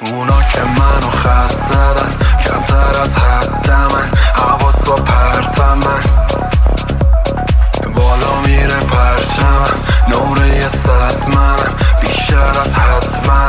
اونا که منو خط زدن کمتر از حد من، حواس و پرتم من، بالا میره پرچمم، نمره 100 منم، بیشتر از حد من.